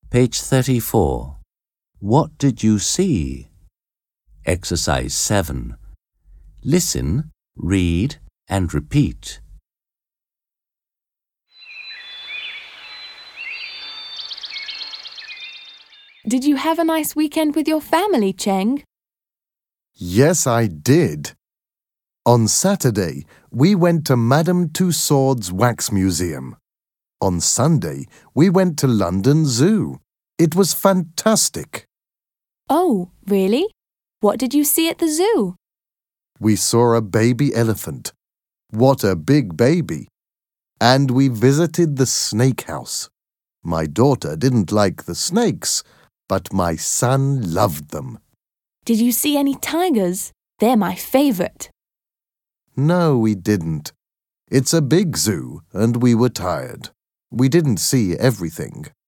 Page 34. What did you see? Exercise 7. Listen, read, and repeat. Did you have a nice weekend with your family, Cheng? Yes, I did. On Saturday, we went to Madame Tussauds Wax Museum. On Sunday, we went to London Zoo. It was fantastic. Oh, really? What did you see at the zoo? We saw a baby elephant. What a big baby! And we visited the snake house. My daughter didn't like the snakes, but my son loved them. Did you see any tigers? They're my favorite. No, we didn't. It's a big zoo, and we were tired. We didn't see everything.